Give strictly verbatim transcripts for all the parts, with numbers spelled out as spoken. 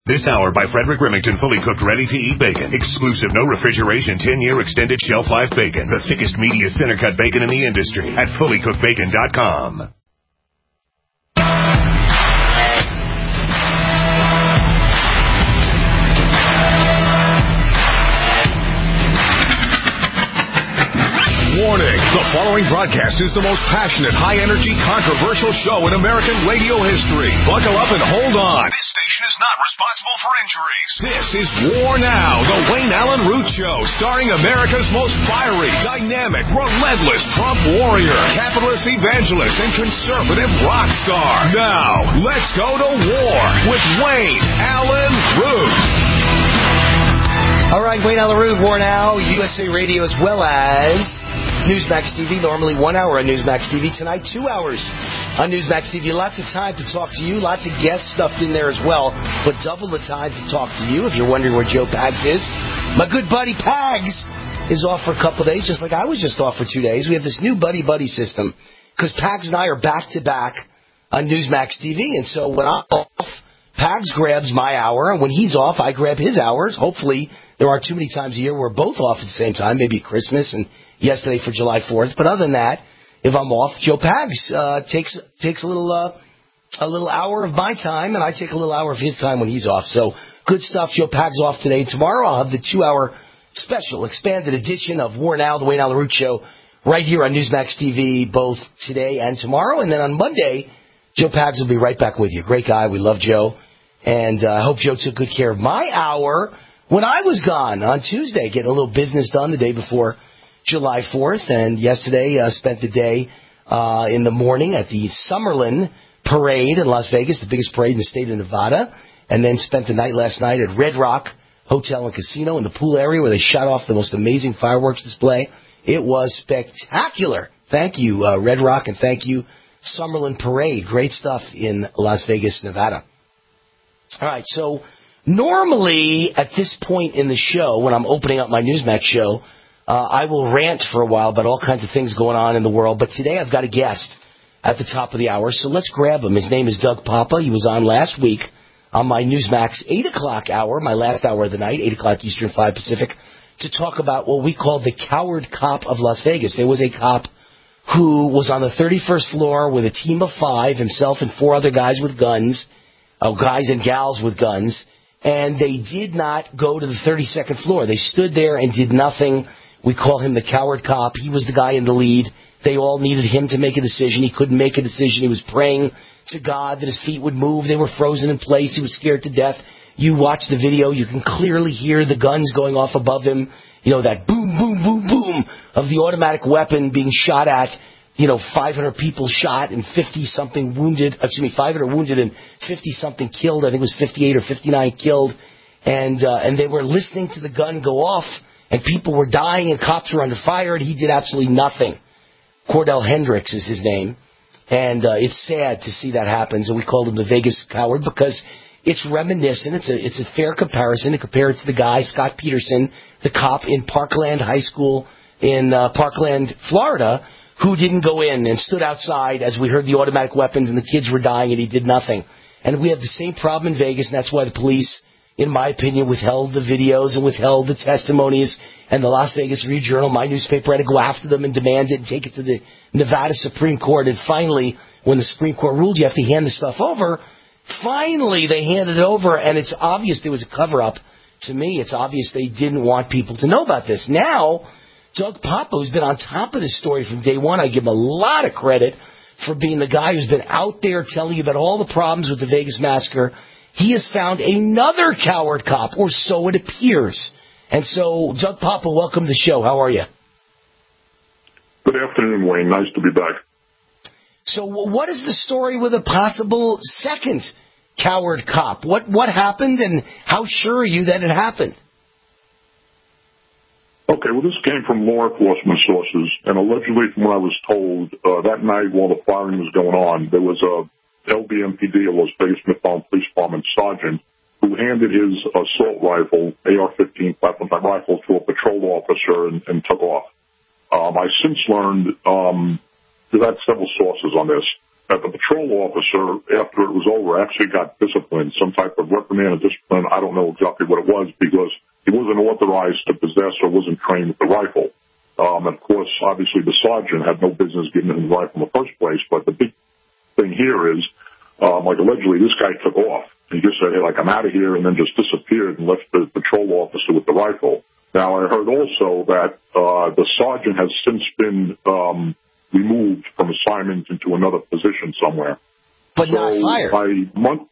This hour by Frederick Remington, fully cooked, ready-to-eat bacon. Exclusive, no refrigeration, ten-year extended shelf life bacon. The thickest, meatiest, center-cut bacon in the industry at fully cooked bacon dot com. Warning, the following broadcast is the most passionate, high-energy, controversial show in American radio history. Buckle up and hold on. This station is not responsible for injuries. This is War Now, the Wayne Allen Root Show, starring America's most fiery, dynamic, relentless Trump warrior, capitalist evangelist, and conservative rock star. Now, let's go to war with Wayne Allen Root. All right, Wayne Allen Root, War Now, U S A Radio, as well as Newsmax T V. Normally one hour on Newsmax T V. Tonight, two hours on Newsmax T V. Lots of time to talk to you. Lots of guests stuffed in there as well. But double the time to talk to you if you're wondering where Joe Pags is. My good buddy Pags is off for a couple of days, just like I was just off for two days. We have this new buddy-buddy system because Pags and I are back-to-back on Newsmax T V. And so when I'm off, Pags grabs my hour, and when he's off, I grab his hours. Hopefully, there aren't too many times a year we're both off at the same time, maybe Christmas and yesterday for July fourth. But other than that, if I'm off, Joe Pags uh, takes takes a little uh, a little hour of my time, and I take a little hour of his time when he's off. So good stuff. Joe Pags off today. Tomorrow I'll have the two-hour special, expanded edition of War Now, the Wayne Allen Root Show, right here on Newsmax T V, both today and tomorrow. And then on Monday, Joe Pags will be right back with you. Great guy. We love Joe. And uh, I hope Joe took good care of my hour when I was gone on Tuesday, getting a little business done the day before July fourth. And yesterday uh, spent the day uh, in the morning at the Summerlin Parade in Las Vegas, the biggest parade in the state of Nevada. And then spent the night last night at Red Rock Hotel and Casino in the pool area where they shot off the most amazing fireworks display. It was spectacular. Thank you, uh, Red Rock, and thank you, Summerlin Parade. Great stuff in Las Vegas, Nevada. All right, so normally at this point in the show, when I'm opening up my Newsmax show, uh, I will rant for a while about all kinds of things going on in the world. But today I've got a guest at the top of the hour, so let's grab him. His name is Doug Papa. He was on last week on my Newsmax eight o'clock hour, my last hour of the night, eight o'clock Eastern, five Pacific, to talk about what we call the coward cop of Las Vegas. There was a cop who was on the thirty-first floor with a team of five, himself and four other guys with guns, uh, guys and gals with guns, and they did not go to the thirty-second floor. They stood there and did nothing. We call him the coward cop. He was the guy in the lead. They all needed him to make a decision. He couldn't make a decision. He was praying to God that his feet would move. They were frozen in place. He was scared to death. You watch the video, you can clearly hear the guns going off above him. You know, that boom, boom, boom, boom of the automatic weapon being shot at. You know, five hundred people shot and fifty-something wounded. Excuse me, five hundred wounded and fifty-something killed. I think it was fifty-eight or fifty-nine killed. And uh, and they were listening to the gun go off, and people were dying, and cops were under fire, and he did absolutely nothing. Cordell Hendricks is his name. And uh, it's sad to see that happen. So we called him the Vegas coward because it's reminiscent. It's a it's a fair comparison to compare it to the guy, Scott Peterson, the cop in Parkland High School in uh, Parkland, Florida, who didn't go in and stood outside as we heard the automatic weapons and the kids were dying and he did nothing. And we have the same problem in Vegas, and that's why the police, in my opinion, withheld the videos and withheld the testimonies. And the Las Vegas Review-Journal, my newspaper, had to go after them and demand it and take it to the Nevada Supreme Court. And finally, when the Supreme Court ruled you have to hand the stuff over, finally they handed it over, and it's obvious there was a cover-up. To me, it's obvious they didn't want people to know about this. Now, Doug Papa, who's been on top of this story from day one, I give him a lot of credit for being the guy who's been out there telling you about all the problems with the Vegas massacre. He has found another coward cop, or so it appears. And so, Doug Papa, welcome to the show. How are you? Good afternoon, Wayne. Nice to be back. So what is the story with a possible second coward cop? What what happened, and how sure are you that it happened? Okay, well, this came from law enforcement sources, and allegedly, from what I was told, uh, that night while the firing was going on, there was a L B M P D, a Las Vegas Metropolitan Police Department sergeant, who handed his assault rifle, A R fifteen platform-type rifle, to a patrol officer and, and took off. Um, I since learned, um, we've had several sources on this, that the patrol officer, after it was over, actually got disciplined, some type of reprimand or discipline. I don't know exactly what it was because he wasn't authorized to possess or wasn't trained with the rifle. Um, and, of course, obviously the sergeant had no business giving him the rifle in the first place. But the big thing here is, um, like, allegedly this guy took off. He just said, hey, like, I'm out of here, and then just disappeared and left the patrol officer with the rifle. Now, I heard also that uh, the sergeant has since been um, removed from assignment into another position somewhere. But so not fired? I, month,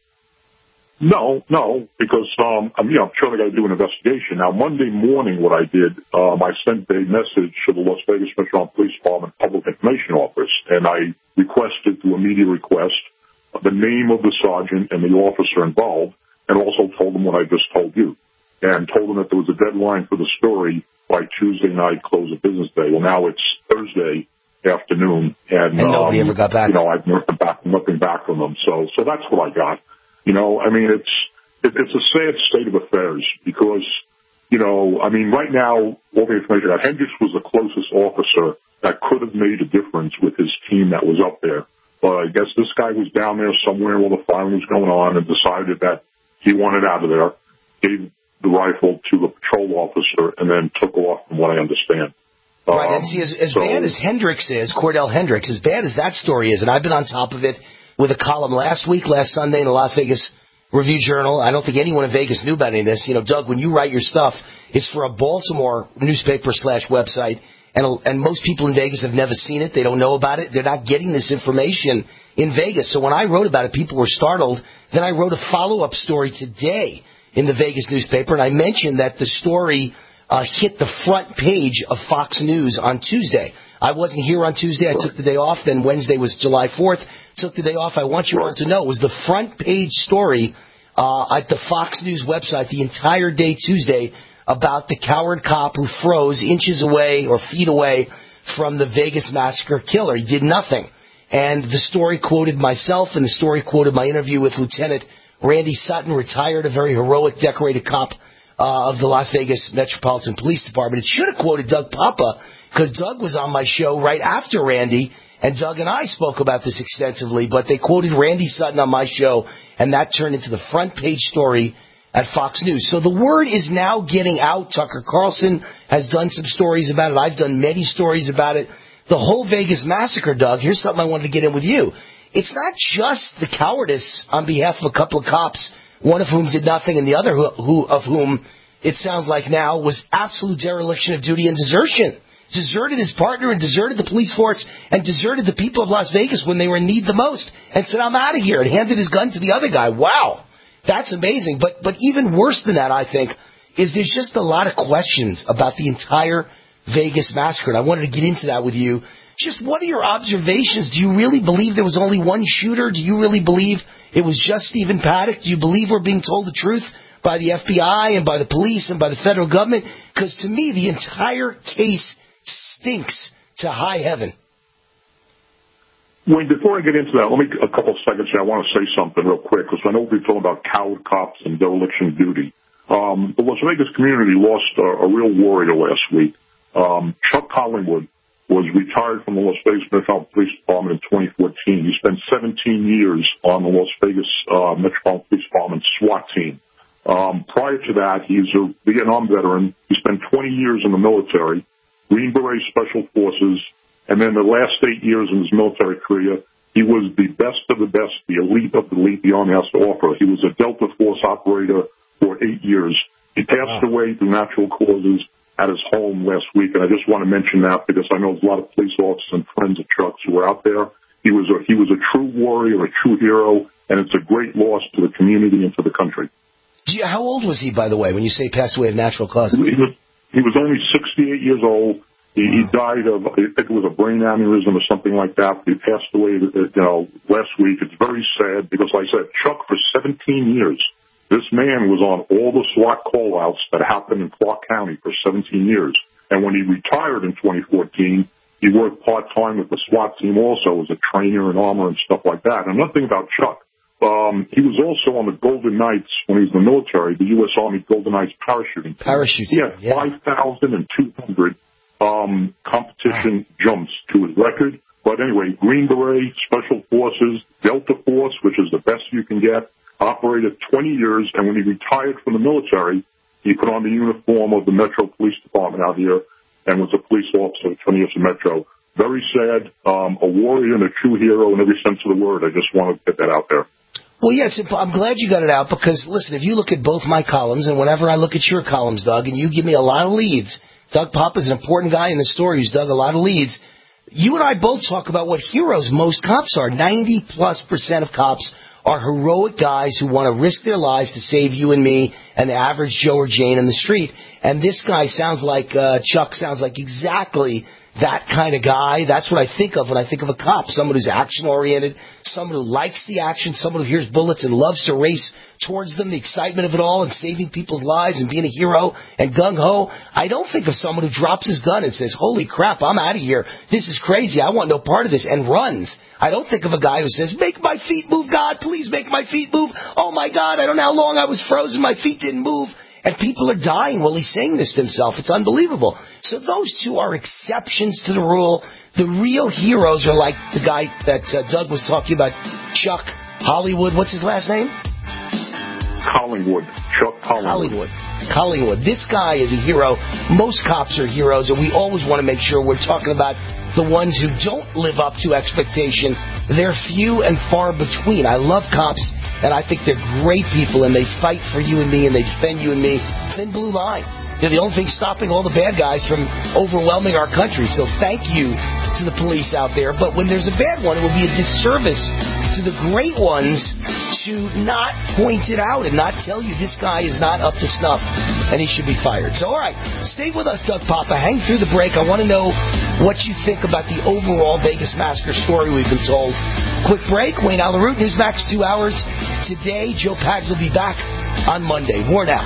no, no, because um, I'm, you know, I'm sure they got to do an investigation. Now, Monday morning, what I did, um, I sent a message to the Las Vegas Metropolitan Police Department Public Information Office, and I requested through a media request the name of the sergeant and the officer involved, and also told them what I just told you, and told them that there was a deadline for the story by Tuesday night, close of business day. Well, now it's Thursday afternoon, and, and nobody um, ever got back. You know, I've nothing back, nothing back from them. So, so that's what I got. You know, I mean, it's it, it's a sad state of affairs because, you know, I mean, right now, all the information that Hendricks was the closest officer that could have made a difference with his team that was up there. But I guess this guy was down there somewhere while the firing was going on and decided that he wanted out of there, gave the rifle to the patrol officer, and then took off, from what I understand. Right, um, and see, as, as so, bad as Hendricks is, Cordell Hendricks, as bad as that story is, and I've been on top of it with a column last week, last Sunday in the Las Vegas Review-Journal. I don't think anyone in Vegas knew about any of this. You know, Doug, when you write your stuff, it's for a Baltimore newspaper slash website. And, and most people in Vegas have never seen it. They don't know about it. They're not getting this information in Vegas. So when I wrote about it, people were startled. Then I wrote a follow-up story today in the Vegas newspaper, and I mentioned that the story uh, hit the front page of Fox News on Tuesday. I wasn't here on Tuesday. I took the day off. Then Wednesday was July fourth. Took the day off. I want you all to know it was the front page story uh, at the Fox News website the entire day Tuesday about the coward cop who froze inches away or feet away from the Vegas massacre killer. He did nothing. And the story quoted myself, and the story quoted my interview with Lieutenant Randy Sutton, retired, a very heroic, decorated cop uh, of the Las Vegas Metropolitan Police Department. It should have quoted Doug Papa, because Doug was on my show right after Randy, and Doug and I spoke about this extensively, but they quoted Randy Sutton on my show, and that turned into the front page story at Fox News. So the word is now getting out. Tucker Carlson has done some stories about it. I've done many stories about it. The whole Vegas massacre, Doug, here's something I wanted to get in with you. It's not just the cowardice on behalf of a couple of cops, one of whom did nothing and the other who, who of whom, it sounds like now, was absolute dereliction of duty and desertion. Deserted his partner and deserted the police force and deserted the people of Las Vegas when they were in need the most and said, I'm out of here, and handed his gun to the other guy. Wow. That's amazing. But but even worse than that, I think, is there's just a lot of questions about the entire Vegas massacre. And I wanted to get into that with you. Just what are your observations? Do you really believe there was only one shooter? Do you really believe it was just Stephen Paddock? Do you believe we're being told the truth by the F B I and by the police and by the federal government? Because to me, the entire case stinks to high heaven. Wayne, before I get into that, let me a couple of seconds here. I want to say something real quick because I know we're talking about coward cops and dereliction of duty. Um, the Las Vegas community lost a, a real warrior last week. Um, Chuck Collingwood was retired from the Las Vegas Metropolitan Police Department in twenty fourteen. He spent seventeen years on the Las Vegas uh, Metropolitan Police Department SWAT team. Um, prior to that, he's a Vietnam veteran. He spent twenty years in the military, Green Beret Special Forces. And then the last eight years in his military career, he was the best of the best, the elite of the elite the Army has to offer. He was a Delta Force operator for eight years. He passed wow. away through natural causes at his home last week, and I just want to mention that because I know there's a lot of police officers and friends of Chuck's who were out there. He was a, he was a true warrior, a true hero, and it's a great loss to the community and to the country. How old was he, by the way, when you say passed away of natural causes? He was, he was only sixty-eight years old. He, he died of, I think it was a brain aneurysm or something like that. He passed away, you know, last week. It's very sad because, like I said, Chuck, for seventeen years, this man was on all the SWAT call-outs that happened in Clark County for seventeen years. And when he retired in twenty fourteen, he worked part-time with the SWAT team also as a trainer and armor and stuff like that. And another thing about Chuck, um, he was also on the Golden Knights when he was in the military, the U S Army Golden Knights parachuting team. Parachute. He had yeah. five thousand two hundred Um, competition jumps to his record. But anyway, Green Beret, Special Forces, Delta Force, which is the best you can get, operated twenty years, and when he retired from the military, he put on the uniform of the Metro Police Department out here and was a police officer for twenty years in Metro. Very sad, um, a warrior and a true hero in every sense of the word. I just want to get that out there. Well, yes, I'm glad you got it out because, listen, if you look at both my columns and whenever I look at your columns, Doug, and you give me a lot of leads, Doug Papa is an important guy in the story who's dug a lot of leads. You and I both talk about what heroes most cops are. ninety plus percent of cops are heroic guys who want to risk their lives to save you and me and the average Joe or Jane in the street. And this guy sounds like, uh, Chuck sounds like exactly that kind of guy. That's what I think of when I think of a cop, someone who's action-oriented, someone who likes the action, someone who hears bullets and loves to race towards them, the excitement of it all and saving people's lives and being a hero and gung-ho. I don't think of someone who drops his gun and says, holy crap, I'm out of here. This is crazy. I want no part of this, and runs. I don't think of a guy who says, make my feet move, God, please make my feet move. Oh, my God, I don't know how long I was frozen. My feet didn't move. And people are dying while he's saying this to himself. It's unbelievable. So those two are exceptions to the rule. The real heroes are like the guy that uh, Doug was talking about, Chuck Hollywood. What's his last name? Collingwood. Chuck Collingwood. Collingwood. Collingwood. This guy is a hero. Most cops are heroes, and we always want to make sure we're talking about the ones who don't live up to expectation. They're few and far between. I love cops, and I think they're great people, and they fight for you and me, and they defend you and me. Thin blue line. They're the only thing stopping all the bad guys from overwhelming our country. So thank you to the police out there. But when there's a bad one, it will be a disservice to the great ones to not point it out and not tell you this guy is not up to snuff and he should be fired. So, all right, stay with us, Doug Papa. Hang through the break. I want to know what you think about the overall Vegas Massacre story we've been told. Quick break. Wayne Allyn Root, Newsmax, two hours. Today, Joe Pags will be back on Monday. More now.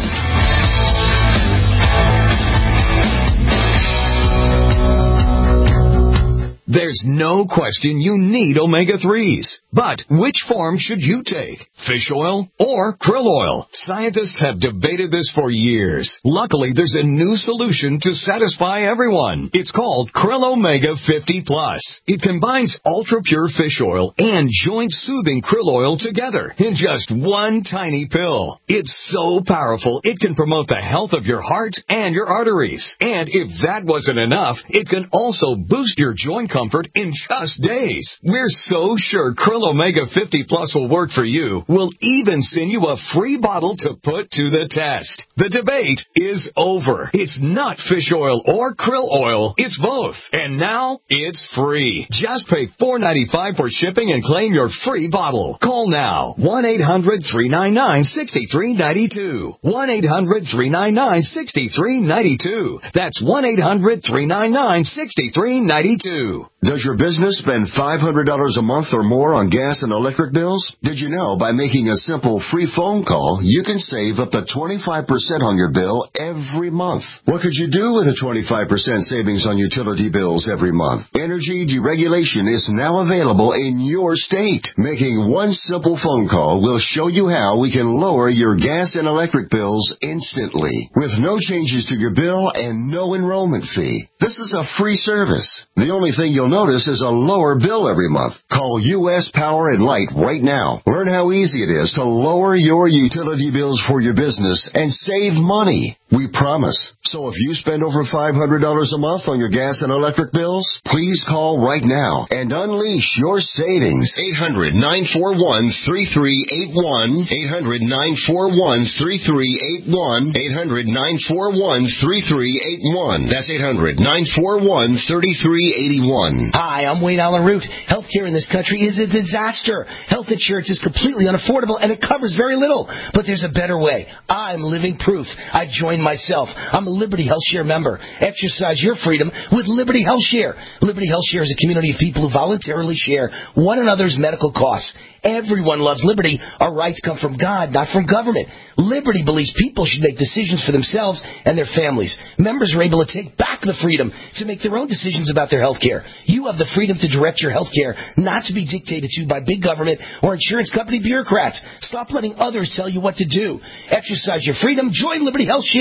There's no question you need omega threes. But which form should you take? Fish oil or krill oil? Scientists have debated this for years. Luckily, there's a new solution to satisfy everyone. It's called Krill Omega fifty plus. It combines ultra-pure fish oil and joint-soothing krill oil together in just one tiny pill. It's so powerful, it can promote the health of your heart and your arteries. And if that wasn't enough, it can also boost your joint comfort in just days. We're so sure Krill Omega fifty plus will work for you. We'll even send you a free bottle to put to the test. The debate is over. It's not fish oil or krill oil. It's both. And now it's free. Just pay four dollars and ninety-five cents for shipping and claim your free bottle. Call now. one eight hundred three nine nine six three nine two. one eight hundred three nine nine six three nine two. That's one eight hundred three nine nine six three nine two. Does your business spend five hundred dollars a month or more on gas and electric bills? Did you know by making a simple free phone call, you can save up to twenty-five percent on your bill every month? What could you do with a twenty-five percent savings on utility bills every month? Energy deregulation is now available in your state. Making one simple phone call will show you how we can lower your gas and electric bills instantly with no changes to your bill and no enrollment fee. This is a free service. The only thing you'll notice is a lower bill every month. Call U S Power and Light right now. Learn how easy it is to lower your utility bills for your business and save money. We promise. So if you spend over five hundred dollars a month on your gas and electric bills, please call right now and unleash your savings. eight hundred nine four one three three eight one. eight hundred nine four one three three eight one. eight hundred nine four one three three eight one. That's eight hundred nine four one three three eight one. Hi, I'm Wayne Allyn Root. Healthcare in this country is a disaster. Health insurance is completely unaffordable, and it covers very little. But there's a better way. I'm living proof. I joined myself. I'm a Liberty Health Share member. Exercise your freedom with Liberty Health Share. Liberty Health Share is a community of people who voluntarily share one another's medical costs. Everyone loves liberty. Our rights come from God, not from government. Liberty believes people should make decisions for themselves and their families. Members are able to take back the freedom to make their own decisions about their health care. You have the freedom to direct your health care, not to be dictated to by big government or insurance company bureaucrats. Stop letting others tell you what to do. Exercise your freedom. Join Liberty Health Share.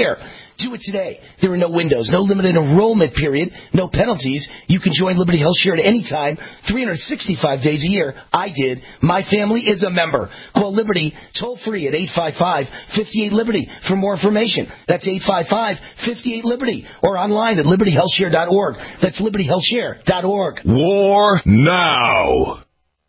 Share. Do it today. There are no windows, no limited enrollment period, no penalties. You can join Liberty Health Share at any time, three hundred sixty-five days a year. I did. My family is a member. Call Liberty toll free at eight five five, five eight, Liberty for more information. That's eight five five, five eight, Liberty or online at liberty health share dot org. That's liberty health share dot org. War now.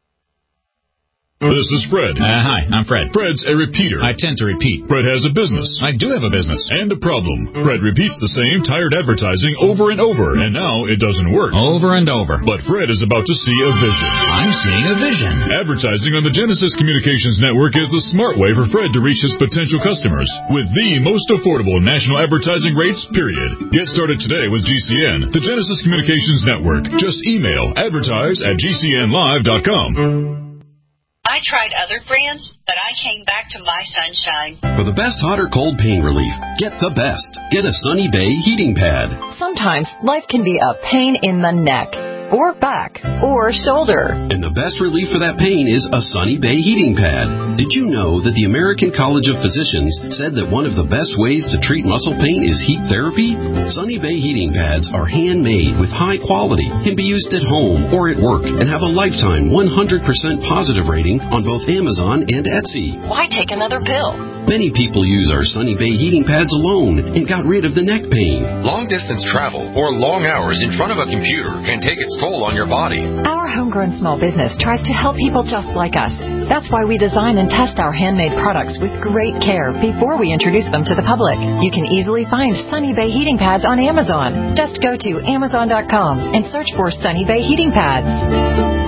This is Fred. Uh, hi, I'm Fred. Fred's a repeater. I tend to repeat. Fred has a business. I do have a business. And a problem. Fred repeats the same tired advertising over and over, and now it doesn't work. Over and over. But Fred is about to see a vision. I'm seeing a vision. Advertising on the Genesis Communications Network is the smart way for Fred to reach his potential customers with the most affordable national advertising rates, period. Get started today with G C N, the Genesis Communications Network. Just email advertise at g c n live dot com. I tried other brands, but I came back to My Sunshine. For the best hot or cold pain relief, get the best. Get a Sunny Bay heating pad. Sometimes life can be a pain in the neck, or back, or shoulder. And the best relief for that pain is a Sunny Bay heating pad. Did you know that the American College of Physicians said that one of the best ways to treat muscle pain is heat therapy? Sunny Bay heating pads are handmade with high quality, can be used at home or at work, and have a lifetime one hundred percent positive rating on both Amazon and Etsy. Why take another pill? Many people use our Sunny Bay heating pads alone and got rid of the neck pain. Long-distance travel or long hours in front of a computer can take its toll on your body. Our homegrown small business tries to help people just like us. That's why we design and test our handmade products with great care before we introduce them to the public. You can easily find Sunny Bay heating pads on Amazon. Just go to amazon dot com and search for Sunny Bay heating pads.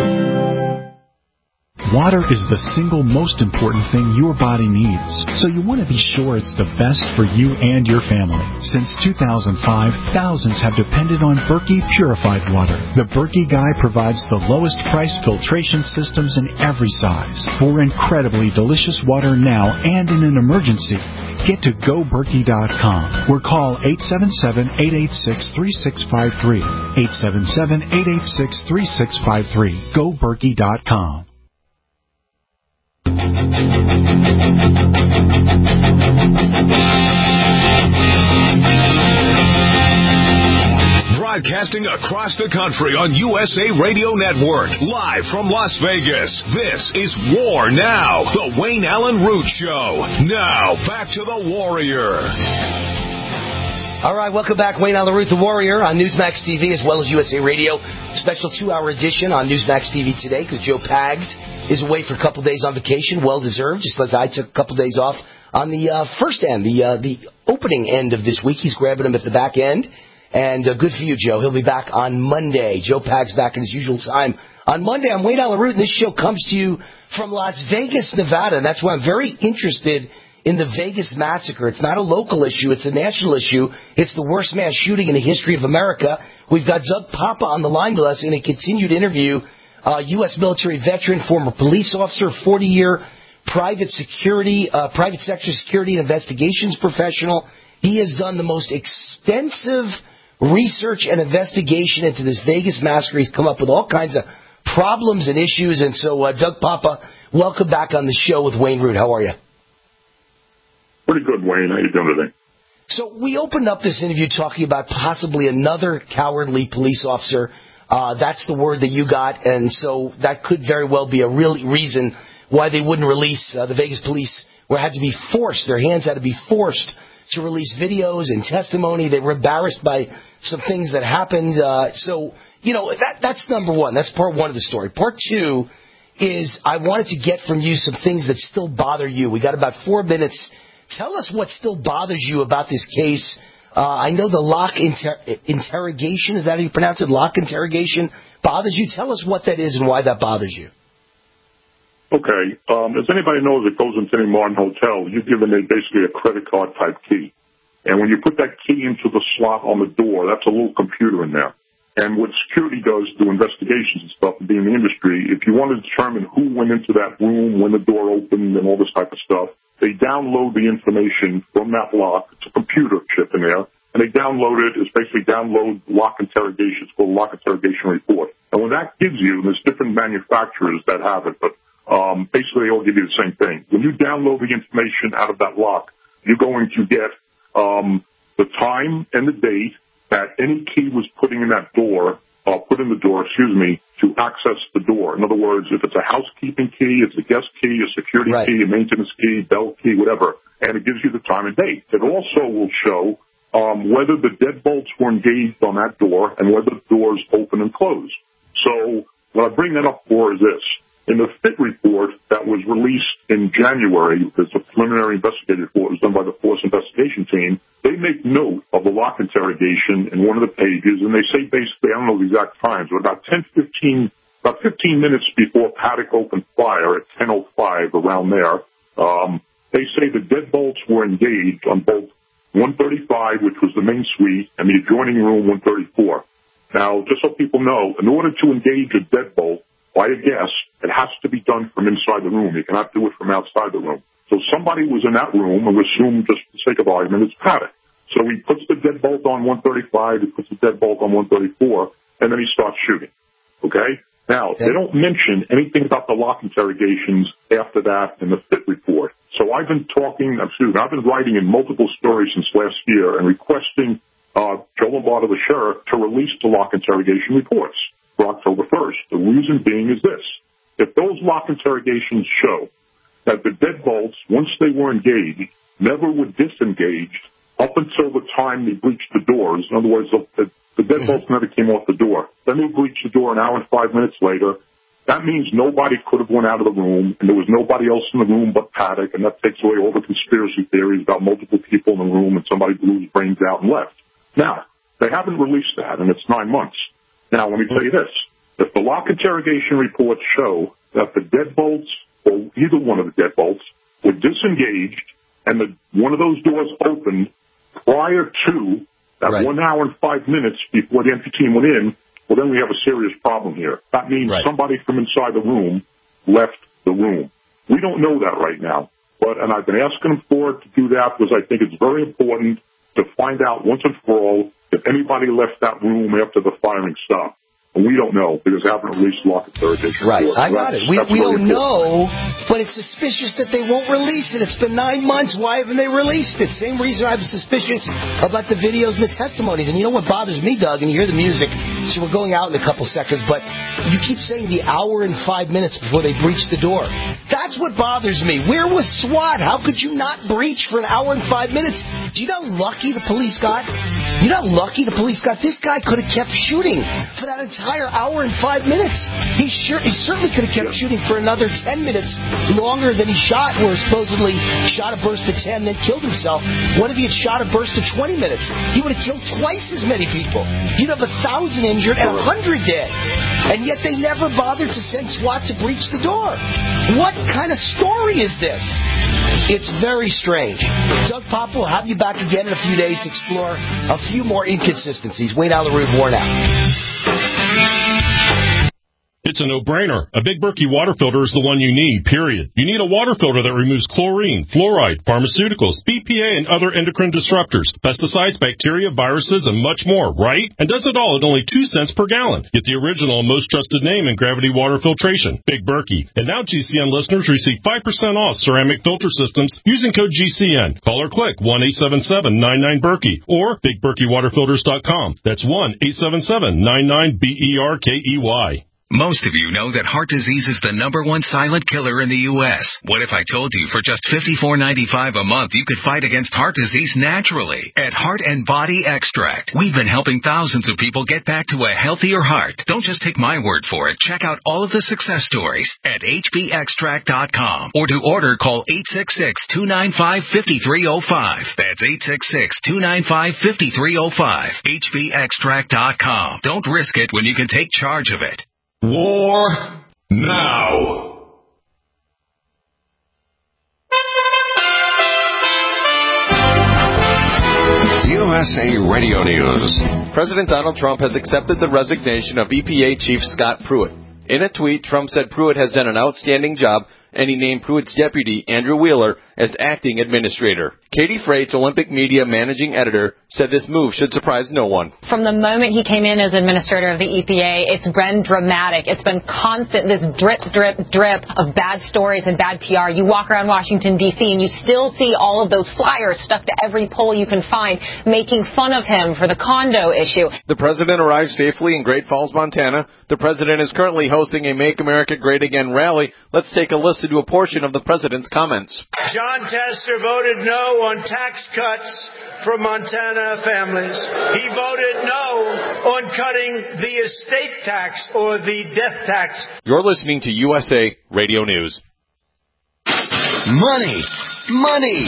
Water is the single most important thing your body needs, so you want to be sure it's the best for you and your family. Since two thousand five, thousands have depended on Berkey purified water. The Berkey Guy provides the lowest price filtration systems in every size for incredibly delicious water now and in an emergency. Get to go berkey dot com or call eight seven seven, eight eight six, three six five three. eight seven seven, eight eight six, three six five three. go berkey dot com. Broadcasting across the country on U S A Radio Network, live from Las Vegas. This is War Now, the Wayne Allen Root Show. Now, back to the Warrior. All right, welcome back. Wayne Allen Root, the Warrior, on Newsmax T V as well as U S A Radio. Special two-hour edition on Newsmax T V today because Joe Pags is away for a couple days on vacation, well-deserved, just as I took a couple days off on the uh, first end, the uh, the opening end of this week. He's grabbing him at the back end. And uh, good for you, Joe. He'll be back on Monday. Joe Pags back at his usual time. On Monday, I'm Wayne Allen Root, and this show comes to you from Las Vegas, Nevada. And that's why I'm very interested in the Vegas massacre. It's not a local issue. It's a national issue. It's the worst mass shooting in the history of America. We've got Doug Papa on the line with us in a continued interview. Uh, U S military veteran, former police officer, forty-year private security, uh, private sector security and investigations professional. He has done the most extensive research and investigation into this Vegas massacre. He's come up with all kinds of problems and issues. And so, uh, Doug Papa, welcome back on the show with Wayne Root. How are you? Pretty good, Wayne. How you doing today? So we opened up this interview talking about possibly another cowardly police officer. Uh, that's the word that you got, and so that could very well be a real reason why they wouldn't release uh, the Vegas police, where it had to be forced, their hands had to be forced to release videos and testimony. They were embarrassed by some things that happened. Uh, so, you know, that that's number one. That's part one of the story. Part two is I wanted to get from you some things that still bother you. We got about four minutes. Tell us what still bothers you about this case. Uh, I know the Locke inter- interrogation, is that how you pronounce it? Locke interrogation bothers you. Tell us what that is and why that bothers you. Okay. Um, as anybody knows that goes into any modern hotel, you're given a, basically a credit card type key. And when you put that key into the slot on the door, that's a little computer in there. And what security does to investigations and stuff, being in the industry, if you want to determine who went into that room, when the door opened, and all this type of stuff, they download the information from that lock. It's a computer chip in there. And they download it. It's basically download lock interrogation. It's called lock interrogation report. And when that gives you, and there's different manufacturers that have it, but um, basically they all give you the same thing. When you download the information out of that lock, you're going to get um, the time and the date that any key was putting in that door, uh, put in the door, excuse me, to access the door. In other words, if it's a housekeeping key, it's a guest key, a security right. key, a maintenance key, bell key, whatever, and it gives you the time and date. It also will show um, whether the deadbolts were engaged on that door and whether the doors open and close. So what I bring that up for is this. In the F I T report that was released in January, it's a preliminary investigative report, it was done by the Force Investigation Team, they make note of the lock interrogation in one of the pages, and they say basically, I don't know the exact times, but about ten, fifteen, about fifteen minutes before Paddock opened fire at ten oh five, around there, um, they say the deadbolts were engaged on both one thirty-five, which was the main suite, and the adjoining room one thirty-four. Now, just so people know, in order to engage a deadbolt by a guest, it has to be done from inside the room. You cannot do it from outside the room. So somebody was in that room, and we assume, just for the sake of argument, it's Paddock. So he puts the deadbolt on one thirty-five, he puts the deadbolt on one thirty-four, and then he starts shooting. Okay? Now, okay. They don't mention anything about the lock interrogations after that in the F I T report. So I've been talking, excuse me, I've been writing in multiple stories since last year and requesting uh, Joe Lombardo, the sheriff, to release the lock interrogation reports for October first. The reason being is this. If those lock interrogations show that the deadbolts, once they were engaged, never were disengaged up until the time they breached the doors, in other words, the, the deadbolts mm-hmm. never came off the door. Then they breached the door an hour and five minutes later. That means nobody could have went out of the room, and there was nobody else in the room but Paddock, and that takes away all the conspiracy theories about multiple people in the room and somebody blew his brains out and left. Now, they haven't released that, and it's nine months. Now, let me tell you this. If the lock interrogation reports show that the deadbolts, or either one of the deadbolts, were disengaged and the, one of those doors opened prior to that right. one hour and five minutes before the entry team went in, well, then we have a serious problem here. That means right. somebody from inside the room left the room. We don't know that right now. But, and I've been asking them for it to do that because I think it's very important to find out once and for all if anybody left that room after the firing stopped. And we don't know because they haven't released lock interrogation. Right, report. I got that's, it. We, we don't important. know, but it's suspicious that they won't release it. It's been nine months. Why haven't they released it? Same reason I'm suspicious about the videos and the testimonies. And you know what bothers me, Doug? And you hear the music. So we're going out in a couple seconds, but you keep saying the hour and five minutes before they breached the door. That's what bothers me. Where was SWAT? How could you not breach for an hour and five minutes? Do you know how lucky the police got? You know how lucky the police got? This guy could have kept shooting for that entire hour and five minutes. He sure, he certainly could have kept shooting for another ten minutes longer than he shot, where supposedly shot a burst of ten, then killed himself. What if he had shot a burst of twenty minutes? He would have killed twice as many people. You'd have a thousand injured and a hundred dead. And yet they never bothered to send SWAT to breach the door. What kind of story is this? It's very strange. Doug Pop will have you back again in a few days to explore a few more inconsistencies. Wayne Allyn Root, War Now. It's a no-brainer. A Big Berkey water filter is the one you need, period. You need a water filter that removes chlorine, fluoride, pharmaceuticals, B P A, and other endocrine disruptors, pesticides, bacteria, viruses, and much more, right? And does it all at only two cents per gallon. Get the original and most trusted name in gravity water filtration, Big Berkey. And now G C N listeners receive five percent off ceramic filter systems using code G C N. Call or click one eight seven seven nine nine Berkey or big berkey water filters dot com. That's one eight seven seven nine nine B E R K E Y. Most of you know that heart disease is the number one silent killer in the U S What if I told you for just fifty-four ninety-five a month you could fight against heart disease naturally at Heart and Body Extract? We've been helping thousands of people get back to a healthier heart. Don't just take my word for it. Check out all of the success stories at H B extract dot com or to order call eight six six two nine five five three zero five. That's eight six six two nine five five three zero five. H B extract dot com. Don't risk it when you can take charge of it. War now. U S A Radio News. President Donald Trump has accepted the resignation of E P A Chief Scott Pruitt. In a tweet, Trump said Pruitt has done an outstanding job and he named Pruitt's deputy, Andrew Wheeler, as acting administrator. Katie Freight's Olympic Media managing editor said this move should surprise no one. From the moment he came in as administrator of the E P A, it's been dramatic. It's been constant, this drip, drip, drip of bad stories and bad P R. You walk around Washington, D C, and you still see all of those flyers stuck to every pole you can find, making fun of him for the condo issue. The president arrived safely in Great Falls, Montana. The president is currently hosting a Make America Great Again rally. Let's take a listen to a portion of the president's comments. John Tester voted no on tax cuts for Montana families. He voted no on cutting the estate tax or the death tax. You're listening to U S A Radio News. Money, money,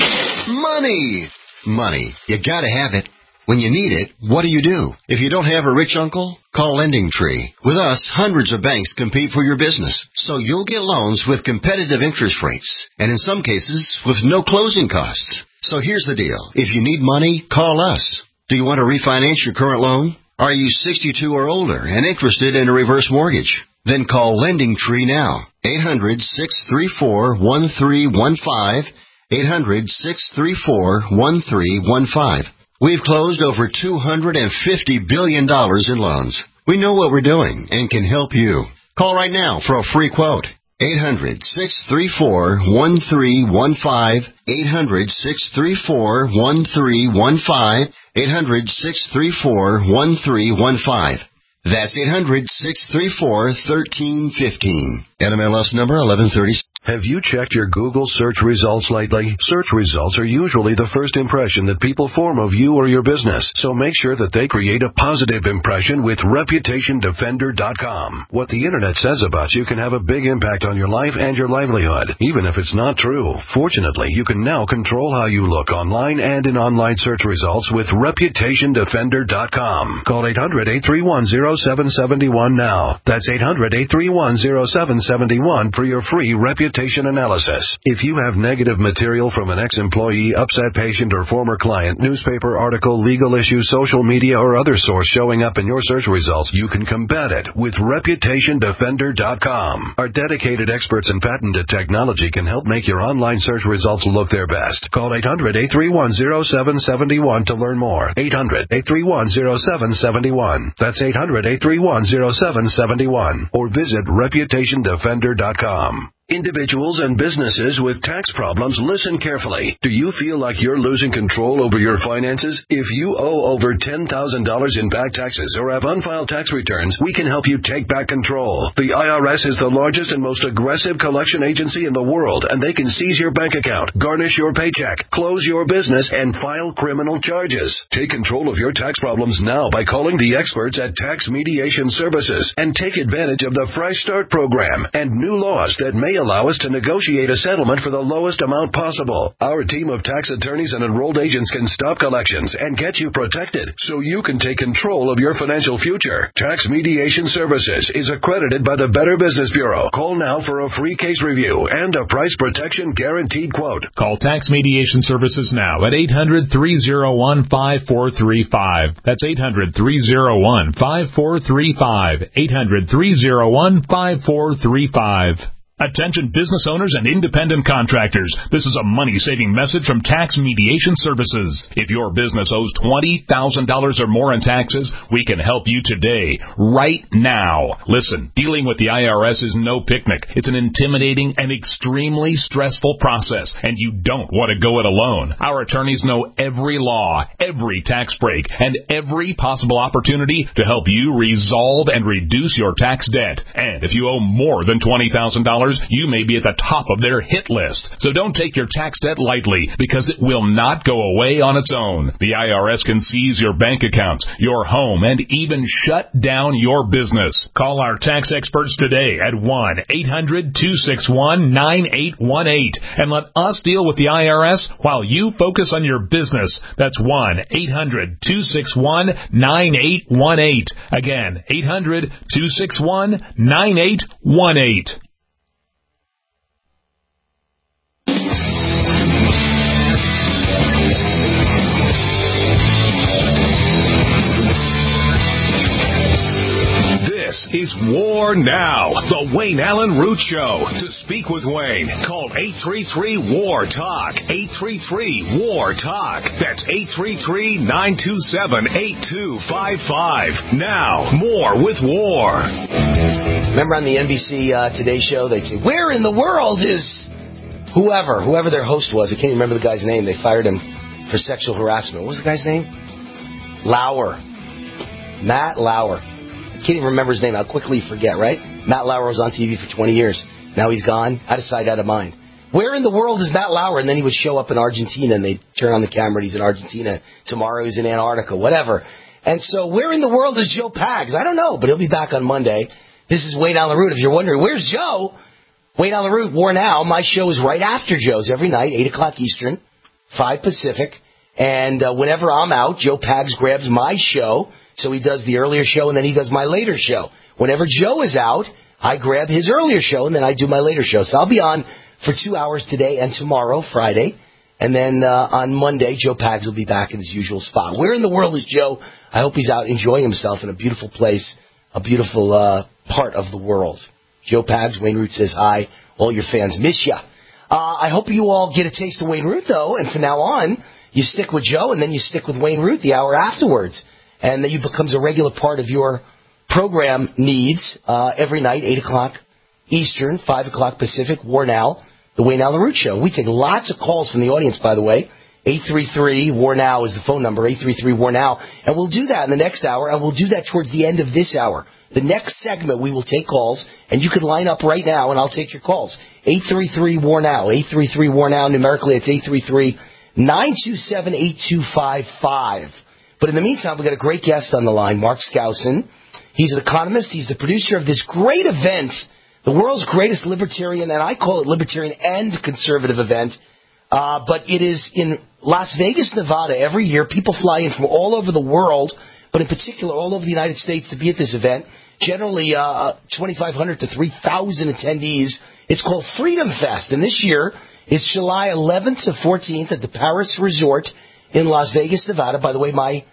money, money. You gotta have it. When you need it, what do you do? If you don't have a rich uncle, call Lending Tree. With us, hundreds of banks compete for your business, so you'll get loans with competitive interest rates, and in some cases, with no closing costs. So here's the deal. If you need money, call us. Do you want to refinance your current loan? Are you sixty-two or older and interested in a reverse mortgage? Then call Lending Tree now. eight hundred, six three four, one three one five. eight hundred, six three four, one three one five. We've closed over two hundred fifty billion dollars in loans. We know what we're doing and can help you. Call right now for a free quote. eight hundred, six three four, one three one five. eight hundred, six three four, one three one five. eight hundred, six three four, one three one five. That's eight hundred, six three four, one three one five. N M L S number eleven thirty. Have you checked your Google search results lately? Search results are usually the first impression that people form of you or your business, so make sure that they create a positive impression with Reputation Defender dot com. What the Internet says about you can have a big impact on your life and your livelihood, even if it's not true. Fortunately, you can now control how you look online and in online search results with Reputation Defender dot com. Call eight hundred, eight three one, zero seven seven one now. That's eight hundred, eight three one, zero seven seven one for your free Reputation analysis. If you have negative material from an ex-employee, upset patient, or former client, newspaper article, legal issue, social media, or other source showing up in your search results, you can combat it with Reputation Defender dot com. Our dedicated experts in patented technology can help make your online search results look their best. Call eight hundred, eight three one, zero seven seven one to learn more. eight hundred, eight three one, zero seven seven one. That's eight hundred, eight three one, zero seven seven one. Or visit Reputation Defender dot com. Individuals and businesses with tax problems, listen carefully. Do you feel like you're losing control over your finances? If you owe over ten thousand dollars in back taxes or have unfiled tax returns, we can help you take back control. The I R S is the largest and most aggressive collection agency in the world, and they can seize your bank account, garnish your paycheck, close your business, and file criminal charges. Take control of your tax problems now by calling the experts at Tax Mediation Services and take advantage of the Fresh Start program and new laws that may allow us to negotiate a settlement for the lowest amount possible. Our team of tax attorneys and enrolled agents can stop collections and get you protected so you can take control of your financial future. Tax Mediation Services is accredited by the Better Business Bureau. Call now for a free case review and a price protection guaranteed quote. Call Tax Mediation Services now at eight hundred, three oh one, five four three five. That's eight hundred, three oh one, five four three five. eight hundred, three oh one, five four three five. Attention business owners and independent contractors. This is a money-saving message from Tax Mediation Services. If your business owes twenty thousand dollars or more in taxes, we can help you today, right now. Listen, dealing with the I R S is no picnic. It's an intimidating and extremely stressful process, and you don't want to go it alone. Our attorneys know every law, every tax break, and every possible opportunity to help you resolve and reduce your tax debt. And if you owe more than twenty thousand dollars, you may be at the top of their hit list. So don't take your tax debt lightly, because it will not go away on its own. The I R S can seize your bank accounts, your home, and even shut down your business. Call our tax experts today at one eight hundred, two six one, nine eight one eight and let us deal with the I R S while you focus on your business. That's one eight hundred, two six one, nine eight one eight. Again, eight hundred, two six one, nine eight one eight. This is War Now, the Wayne Allen Root Show. To speak with Wayne, call eight three three, W A R, TALK. eight three three, W A R, TALK. That's eight three three, nine two seven, eight two five five. Now, more with War. Remember on the N B C uh, Today show, they'd say, where in the world is whoever, whoever their host was? I can't even remember the guy's name. They fired him for sexual harassment. What was the guy's name? Lauer. Matt Lauer. I can't even remember his name. I'll quickly forget, right? Matt Lauer was on T V for twenty years. Now he's gone. Out of sight, out of mind. Where in the world is Matt Lauer? And then he would show up in Argentina, and they'd turn on the camera, and he's in Argentina. Tomorrow he's in Antarctica, whatever. And so where in the world is Joe Pags? I don't know, but he'll be back on Monday. This is Wayne Allen Root. If you're wondering, where's Joe? Wayne Allen Root, War Now. My show is right after Joe's every night, eight o'clock Eastern, five Pacific. And uh, whenever I'm out, Joe Pags grabs my show. So he does the earlier show, and then he does my later show. Whenever Joe is out, I grab his earlier show, and then I do my later show. So I'll be on for two hours today and tomorrow, Friday. And then uh, on Monday, Joe Pags will be back in his usual spot. Where in the world is Joe? I hope he's out enjoying himself in a beautiful place, a beautiful uh, part of the world. Joe Pags, Wayne Root says hi. All your fans miss ya. Uh, I hope you all get a taste of Wayne Root, though, and from now on, you stick with Joe, and then you stick with Wayne Root the hour afterwards. And then it becomes a regular part of your program needs uh, every night, eight o'clock Eastern, five o'clock Pacific, War Now, the Wayne Allen Root Show. We take lots of calls from the audience, by the way. eight three three, W A R Now is the phone number, eight three three, W A R Now. And we'll do that in the next hour, and we'll do that towards the end of this hour. The next segment, we will take calls, and you can line up right now, and I'll take your calls. eight three three, W A R Now, eight three three, W A R Now. Numerically, it's eight three three, nine two seven, eight two five five. But in the meantime, we've got a great guest on the line, Mark Skousen. He's an economist. He's the producer of this great event, the world's greatest libertarian, and I call it libertarian and conservative event. Uh, but it is in Las Vegas, Nevada. Every year, people fly in from all over the world, but in particular all over the United States to be at this event. Generally, uh, twenty-five hundred to three thousand attendees. It's called Freedom Fest, and this year is July eleventh to fourteenth at the Paris Resort in Las Vegas, Nevada. By the way, my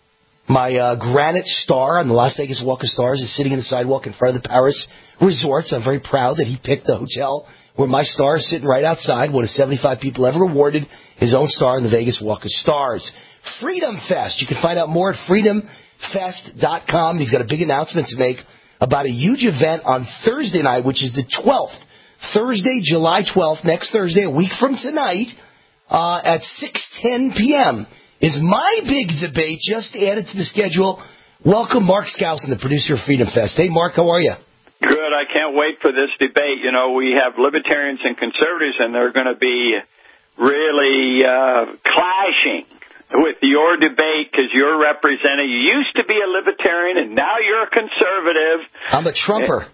my uh, granite star on the Las Vegas Walk of Stars is sitting in the sidewalk in front of the Paris Resorts. I'm very proud that he picked the hotel where my star is sitting right outside. One of seventy-five people ever awarded his own star in the Vegas Walk of Stars. Freedom Fest. You can find out more at freedom fest dot com. He's got a big announcement to make about a huge event on Thursday night, which is the twelfth. Thursday, July twelfth, next Thursday, a week from tonight, uh, at six ten p.m. is my big debate just added to the schedule. Welcome, Mark Skousen, the producer of Freedom Fest. Hey, Mark, how are you? Good. I can't wait for this debate. You know, we have libertarians and conservatives, and they're going to be really uh, clashing with your debate because you're representing. You used to be a libertarian, and now you're a conservative. I'm a Trumper.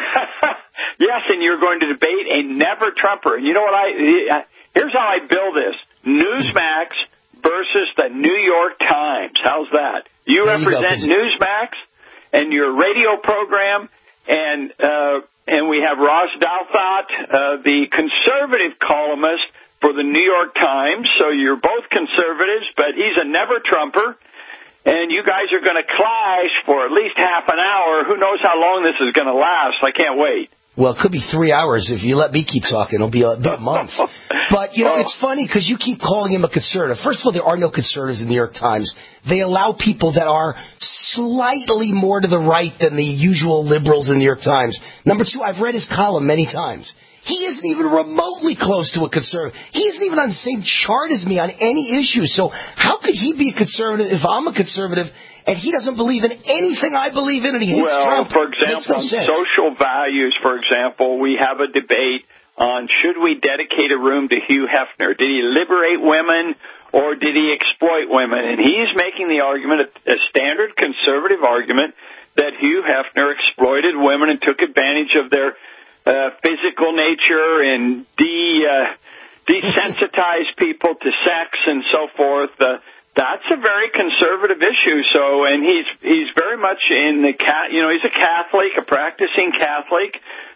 Yes, and you're going to debate a never Trumper. And you know what? I here's how I build this: Newsmax versus the New York Times. How's that? You there represent you go, Newsmax and your radio program, and uh, and we have Ross Douthat, uh, the conservative columnist for the New York Times. So you're both conservatives, but he's a never Trumper. And you guys are going to clash for at least half an hour. Who knows how long this is going to last? I can't wait. Well, it could be three hours. If you let me keep talking, it'll be a, a month. But, you know, it's funny because you keep calling him a conservative. First of all, there are no conservatives in the New York Times. They allow people that are slightly more to the right than the usual liberals in the New York Times. Number two, I've read his column many times. He isn't even remotely close to a conservative. He isn't even on the same chart as me on any issue. So how could he be a conservative if I'm a conservative and he doesn't believe in anything I believe in and he hates well, Trump? Well, for example, on social values, for example, we have a debate on should we dedicate a room to Hugh Hefner? Did he liberate women or did he exploit women? And he's making the argument, a standard conservative argument, that Hugh Hefner exploited women and took advantage of their Uh, physical nature and de uh, desensitize people to sex and so forth. Uh, that's a very conservative issue. So, and he's he's very much in the cat. You know, he's a Catholic, a practicing Catholic.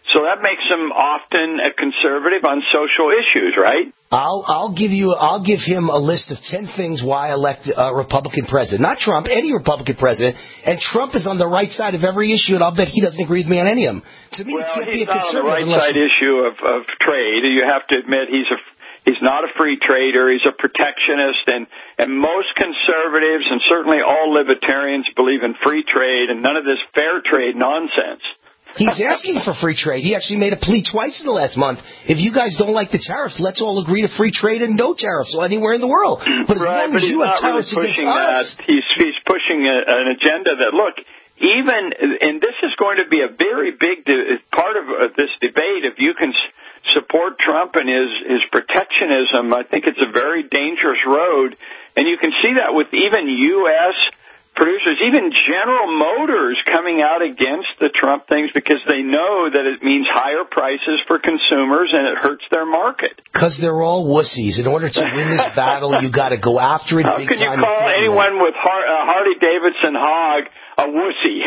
So that makes him often a conservative on social issues, right? I'll I'll give you I'll give him a list of ten things why elect a Republican president, not Trump, any Republican president. And Trump is on the right side of every issue, and I'll bet he doesn't agree with me on any of them. To me, well, he can't he's be a not on the conservative right side issue of, of trade. You have to admit he's a he's not a free trader. He's a protectionist, and and most conservatives and certainly all libertarians believe in free trade and none of this fair trade nonsense. He's asking for free trade. He actually made a plea twice in the last month. If you guys don't like the tariffs, let's all agree to free trade and no tariffs anywhere in the world. But as right, long but as he's you have not really tariffs pushing against us, that. He's he's pushing a, an agenda that look. Even and this is going to be a very big de- part of uh, this debate. If you can s- support Trump and his his protectionism, I think it's a very dangerous road. And you can see that with even U S producers, even General Motors coming out against the Trump things because they know that it means higher prices for consumers and it hurts their market. Because they're all wussies. In order to win this battle, you got to go after it How big can you time. call anyone with Har- uh, Harley-Davidson hog a wussy?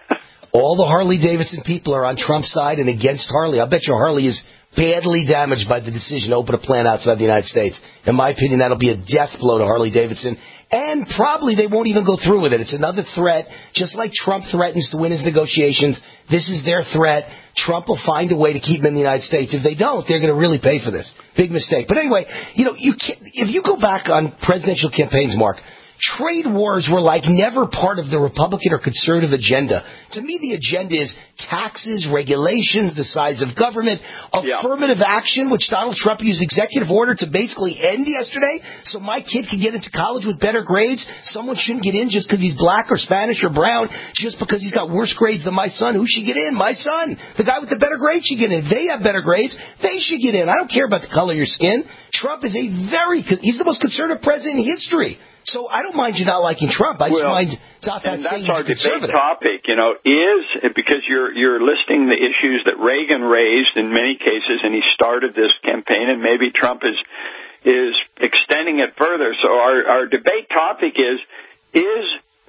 All the Harley-Davidson people are on Trump's side and against Harley. I bet you Harley is badly damaged by the decision to open a plant outside the United States. In my opinion, that'll be a death blow to Harley-Davidson. And probably they won't even go through with it. It's another threat. Just like Trump threatens to win his negotiations, this is their threat. Trump will find a way to keep them in the United States. If they don't, they're going to really pay for this. Big mistake. But anyway, you know, you can't, if you go back on presidential campaigns, Mark, trade wars were like never part of the Republican or conservative agenda. To me, the agenda is taxes, regulations, the size of government, affirmative yeah. action, which Donald Trump used executive order to basically end yesterday, so my kid could get into college with better grades. Someone shouldn't get in just because he's black or Spanish or brown, just because he's got worse grades than my son. Who should get in? My son. The guy with the better grades should get in. If they have better grades, they should get in. I don't care about the color of your skin. Trump is a very, he's the most conservative president in history. So I don't mind you not liking Trump. I just well, mind not that and that's saying our he's debate conservative. topic. You know, is because you're you're listing the issues that Reagan raised in many cases, and he started this campaign, and maybe Trump is is extending it further. So our our debate topic is is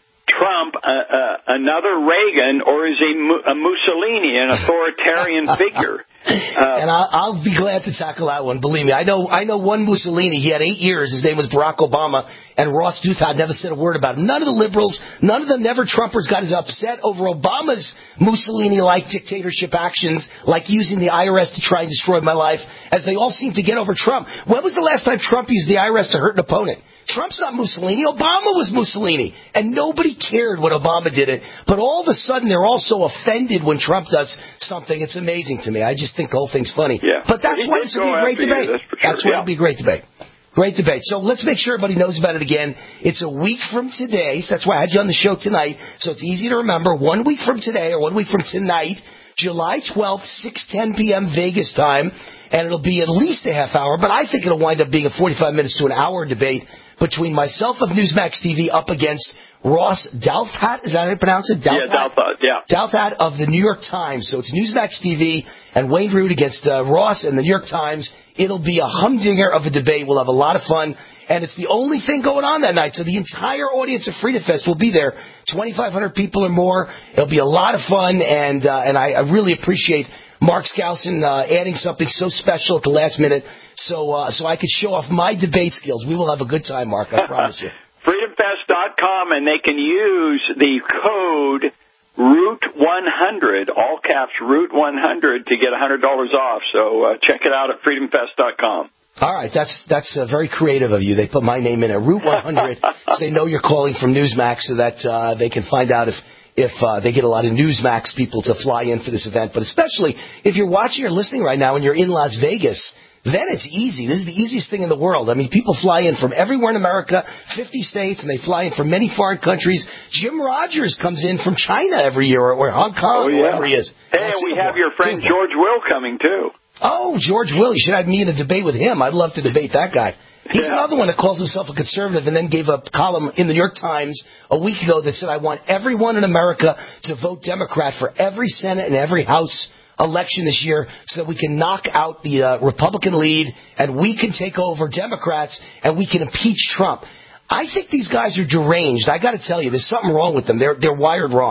Trump a, a, another Reagan, or is he a Mussolini, an authoritarian figure? Uh, and I'll, I'll be glad to tackle that one. Believe me, I know I know one Mussolini. He had eight years. His name was Barack Obama, and Ross Douthat never said a word about him. None of the liberals, none of the never-Trumpers got as upset over Obama's Mussolini-like dictatorship actions, like using the I R S to try and destroy my life, as they all seem to get over Trump. When was the last time Trump used the I R S to hurt an opponent? Trump's not Mussolini. Obama was Mussolini. And nobody cared when Obama did it. But all of a sudden, they're all so offended when Trump does something. It's amazing to me. I just think the whole thing's funny. Yeah. But that's he why it's going to be a great debate. You, that's for sure. That's why yeah. it'll be a great debate. Great debate. So let's make sure everybody knows about it again. It's a week from today. So that's why I had you on the show tonight. So it's easy to remember. One week from today, or one week from tonight, July twelfth, six ten p.m. Vegas time. And it'll be at least a half hour, but I think it'll wind up being a forty-five minutes to an hour debate between myself of Newsmax T V up against Ross Douthat. Is that how you pronounce it? Douthat? Yeah, Douthat, yeah. Douthat of the New York Times. So it's Newsmax T V and Wayne Root against uh, Ross and the New York Times. It'll be a humdinger of a debate. We'll have a lot of fun. And it's the only thing going on that night. So the entire audience of Freedom Fest will be there. twenty-five hundred people or more. It'll be a lot of fun. And, uh, and I, I really appreciate Mark Skousen uh, adding something so special at the last minute so uh, so I could show off my debate skills. We will have a good time, Mark, I promise you. freedom fest dot com, and they can use the code Root one hundred, all caps Root one hundred, to get one hundred dollars off. So uh, check it out at freedom fest dot com. All right, that's that's uh, very creative of you. They put my name in at Root one hundred so they know you're calling from Newsmax so that uh, they can find out if if uh, they get a lot of Newsmax people to fly in for this event. But especially if you're watching or listening right now and you're in Las Vegas, then it's easy. This is the easiest thing in the world. I mean, people fly in from everywhere in America, fifty states, and they fly in from many foreign countries. Jim Rogers comes in from China every year, or, or Hong Kong, oh, yeah. or wherever he is. Hey, and we have your friend George Will coming, too. Oh, George Will. You should have me in a debate with him. I'd love to debate that guy. He's yeah. another one that calls himself a conservative and then gave a column in the New York Times a week ago that said, I want everyone in America to vote Democrat for every Senate and every House election this year so that we can knock out the uh, Republican lead and we can take over Democrats and we can impeach Trump. I think these guys are deranged. I got to tell you, there's something wrong with them. They're they're wired wrong.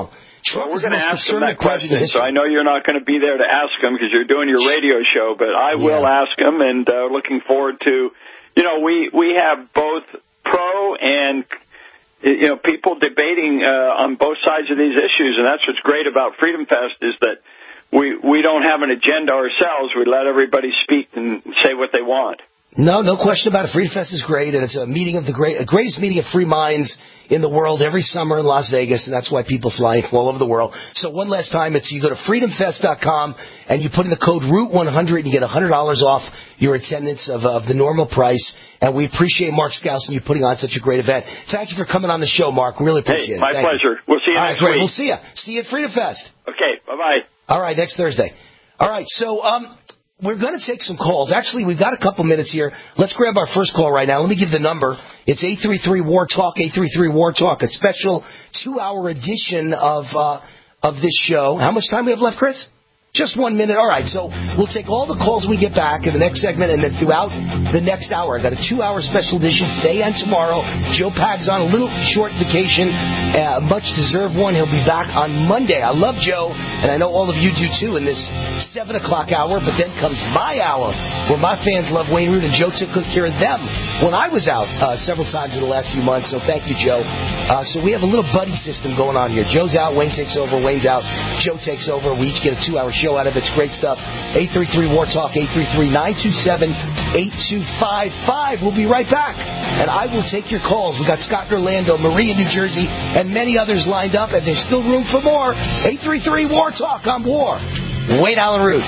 Trump well, we're is the going to most ask him that conservative president in question, so history. I know you're not going to be there to ask him because you're doing your radio show, but I will Yeah. ask him, and uh, looking forward to, you know, we, we have both pro and, you know, people debating uh, on both sides of these issues, and that's what's great about Freedom Fest is that we, we don't have an agenda ourselves. We let everybody speak and say what they want. No, no question about it. Freedom Fest is great, and it's a meeting of the great, a greatest meeting of free minds in the world every summer in Las Vegas, and that's why people fly from all over the world. So one last time, it's you go to freedom fest dot com and you put in the code root one hundred and you get one hundred dollars off your attendance of, of the normal price. And we appreciate Mark Scouse and you putting on such a great event. Thank you for coming on the show, Mark. Really appreciate Hey, it. my Thank pleasure. You. We'll see you all next right, great. week. We'll see you. See you at Freedom Fest. Okay, bye-bye. All right, next Thursday. All right, so um, we're going to take some calls. Actually, we've got a couple minutes here. Let's grab our first call right now. Let me give the number. It's eight three three, W A R, TALK, eight three three, W A R, TALK, a special two-hour edition of uh, of this show. How much time we have left, Chris? Just one minute. All right, so we'll take all the calls we get back in the next segment and then throughout the next hour. I got a two-hour special edition today and tomorrow. Joe Pag's on a little short vacation, a uh, much-deserved one. He'll be back on Monday. I love Joe, and I know all of you do too in this seven o'clock hour, but then comes my hour where my fans love Wayne Root, and Joe took good care of them when I was out uh, several times in the last few months, so thank you, Joe. Uh, so we have a little buddy system going on here. Joe's out, Wayne takes over, Wayne's out, Joe takes over. We each get a two-hour show out of it. It's great stuff. eight three three, W A R, TALK, eight three three, nine two seven, eight two five five. We'll be right back, and I will take your calls. We got Scott in Orlando, Marie in New Jersey, and many others lined up, and there's still room for more. eight three three, W A R, TALK on W A R. Wayne Allyn Root.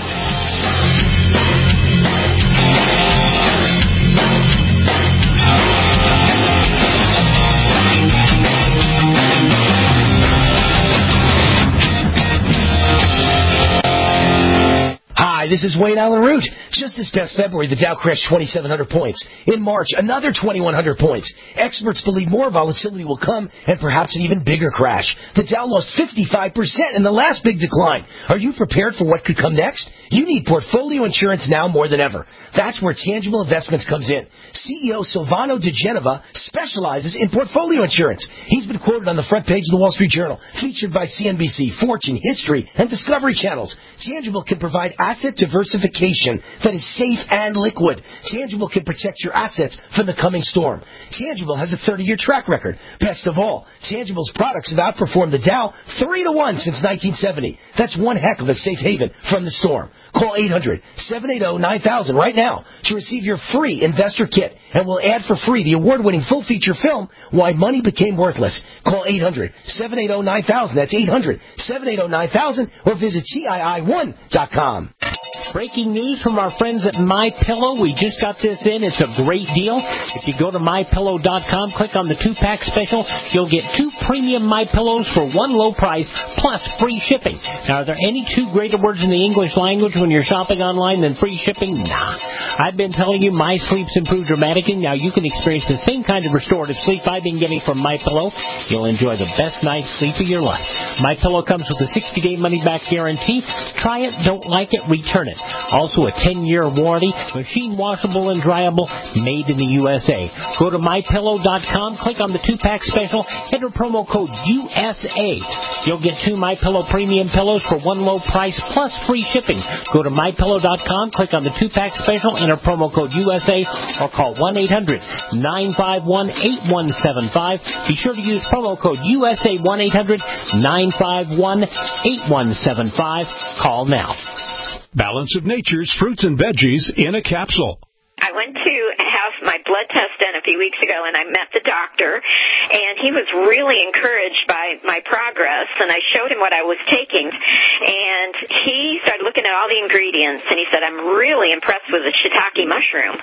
Hi, this is Wayne Allyn Root. Just this past February, the Dow crashed twenty-seven hundred points. In March, another twenty-one hundred points. Experts believe more volatility will come and perhaps an even bigger crash. The Dow lost fifty-five percent in the last big decline. Are you prepared for what could come next? You need portfolio insurance now more than ever. That's where Tangible Investments comes in. C E O Silvano De Genova specializes in portfolio insurance. He's been quoted on the front page of the Wall Street Journal, featured by C N B C, Fortune, History, and Discovery channels. Tangible can provide asset diversification that is safe and liquid. Tangible can protect your assets from the coming storm. Tangible has a thirty-year track record. Best of all, Tangible's products have outperformed the Dow three to one since nineteen seventy. That's one heck of a safe haven from the storm. Call eight hundred, seven eight zero, nine thousand right now to receive your free investor kit, and we'll add for free the award-winning full-feature film, Why Money Became Worthless. Call eight hundred, seven eight zero, nine thousand. That's eight hundred, seven eight zero, nine thousand, or visit T I I one dot com. Breaking news from our friends at MyPillow. We just got this in. It's a great deal. If you go to my pillow dot com, click on the two-pack special, you'll get two premium MyPillows for one low price plus free shipping. Now, are there any two greater words in the English language when you're shopping online than free shipping? Nah. I've been telling you my sleep's improved dramatically. Now you can experience the same kind of restorative sleep I've been getting from MyPillow. You'll enjoy the best night's sleep of your life. MyPillow comes with a sixty-day money-back guarantee. Try it, don't like it, return it. Also a ten-year warranty, machine washable and dryable, made in the U S A. Go to my pillow dot com, click on the two-pack special, enter promo code U S A. You'll get two MyPillow premium pillows for one low price plus free shipping. Go to my pillow dot com, click on the two-pack special, enter promo code U S A, or call one eight hundred, nine five one, eight one seven five. Be sure to use promo code U S A, one eight hundred, nine five one, eight one seven five. Call now. Balance of Nature's fruits and veggies in a capsule. I went to have my blood test done a few weeks ago, and I met the doctor, and he was really encouraged by my progress, and I showed him what I was taking, and he started looking at all the ingredients, and he said, I'm really impressed with the shiitake mushroom.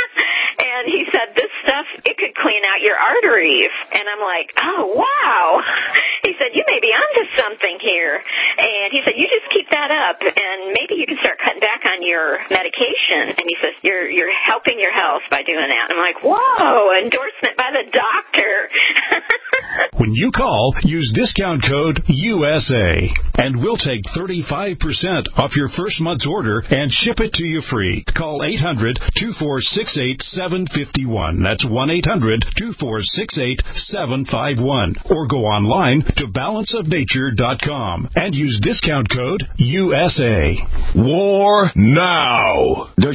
And he said, this stuff, it could clean out your arteries. And I'm like, oh, wow. He said, you may be onto something here. And he said, you just keep that up, and maybe you can start cutting back on your medication. And he says, you're you're helping your health by doing that. And I'm like, whoa, endorsement by the doctor. When When you call, use discount code U S A, and we'll take thirty-five percent off your first month's order and ship it to you free. Call eight hundred, two four six eight, seven five one. That's one eight hundred, two four six eight, seven five one. Or go online to balance of nature dot com and use discount code U S A. War now. The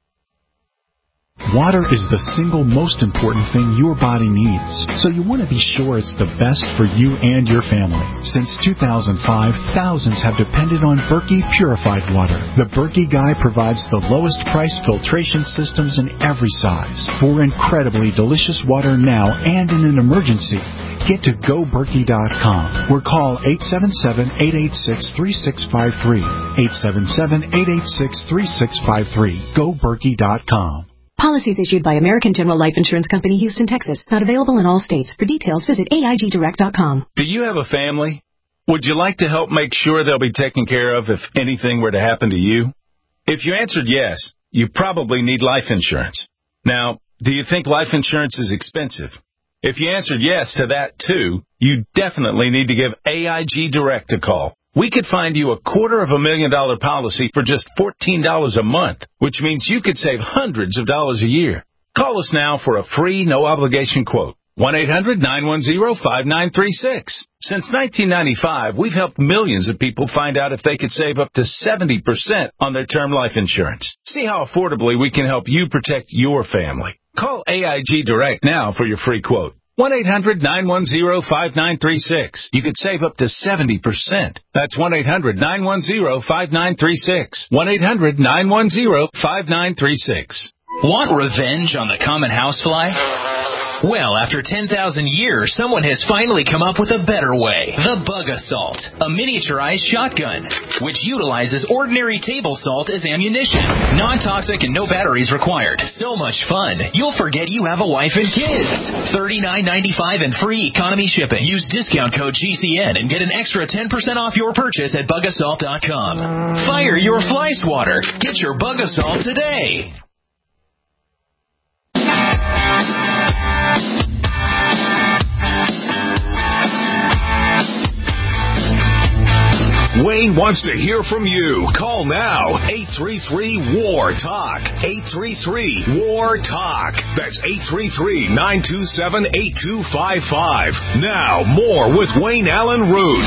Water is the single most important thing your body needs, so you want to be sure it's the best for you and your family. Since two thousand five, thousands have depended on Berkey purified water. The Berkey Guy provides the lowest price filtration systems in every size. For incredibly delicious water now and in an emergency, get to go berkey dot com or call eight seven seven, eight eight six, three six five three. eight seven seven, eight eight six, three six five three. go berkey dot com. Policies issued by American General Life Insurance Company, Houston, Texas. Not available in all states. For details, visit A I G direct dot com. Do you have a family? Would you like to help make sure they'll be taken care of if anything were to happen to you? If you answered yes, you probably need life insurance. Now, do you think life insurance is expensive? If you answered yes to that, too, you definitely need to give A I G Direct a call. We could find you a quarter of a million dollar policy for just fourteen dollars a month, which means you could save hundreds of dollars a year. Call us now for a free, no-obligation quote. one eight hundred, nine one zero, five nine three six. Since nineteen ninety-five, we've helped millions of people find out if they could save up to seventy percent on their term life insurance. See how affordably we can help you protect your family. Call A I G Direct now for your free quote. one eight hundred, nine one zero, five nine three six. You could save up to seventy percent. That's one eight hundred, nine one zero, five nine three six. one eight hundred, nine one zero, five nine three six. Want revenge on the common housefly? Well, after ten thousand years, someone has finally come up with a better way. The Bug Assault, a miniaturized shotgun, which utilizes ordinary table salt as ammunition. Non-toxic and no batteries required. So much fun, you'll forget you have a wife and kids. thirty-nine ninety-five and free economy shipping. Use discount code G C N and get an extra ten percent off your purchase at bug assault dot com. Fire your fly swatter. Get your Bug Assault today. Wayne wants to hear from you. Call now. eight three three, W A R, TALK. eight three three, W A R, TALK. That's eight three three, nine two seven, eight two five five. Now, more with Wayne Allen Root.